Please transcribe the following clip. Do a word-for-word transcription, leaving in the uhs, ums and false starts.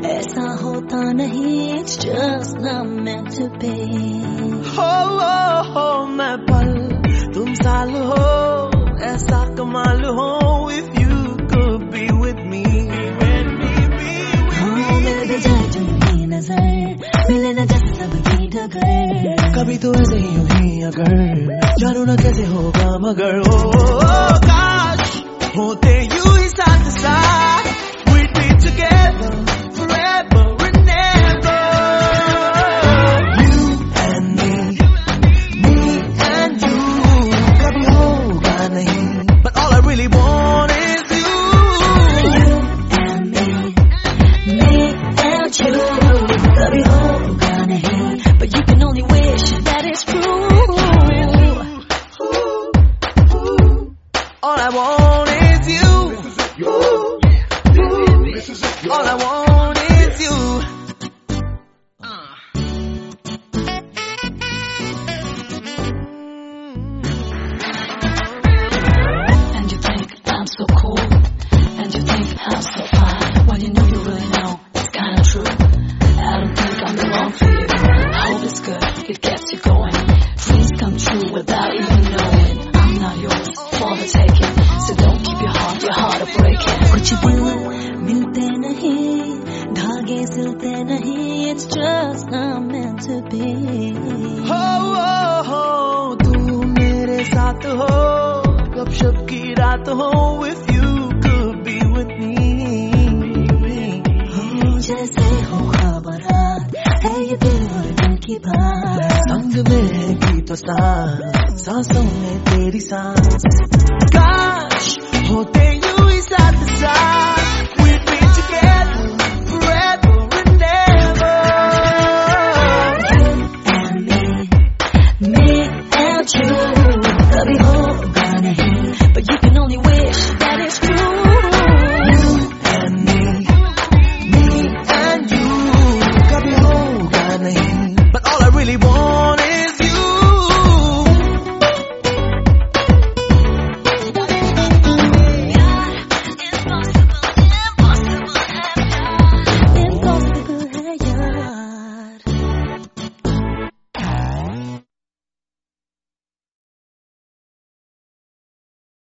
ऐसा होता नहीं, it's just not meant to be. हो हो हो मैं पल तुम साल हो, ऐसा कमाल हो if you could be with me. हाँ मिल भी जाए तुम्हें नजर, मिले न जब सबकी डगर, कभी तो ऐसे ही हुई अगर, जानू ना कैसे होगा मगर ओ, ओ, ओ काश होते यूं ही साथ साथ, we'd be together forever and ever. You and me, me and you, कभी होगा नहीं, but all I really want is you. You and me, me and you, कभी होगा नहीं, but you can only wish that it's true. All I want is you. All I want is you. And you think I'm so cool, and you think I'm so fine, when you know you really know it's kinda true. I don't think I'm the wrong for you. I hope it's good, it gets you going. Dreams come true without even knowing. I'm not yours for the taking, so don't keep your heart, your heart a breaking. कुछ दिल मिलते नहीं, धागे सिलते नहीं, it's just not meant to be. हो हो हो तू मेरे साथ हो, गपशप की रात हो if you could be with me. हो जैसे हो खबरात, है ये दिल और दिल की बात, संग में की तो सांस, सांसों में तेरी सांस, काश होते यूं ही साथ साथ,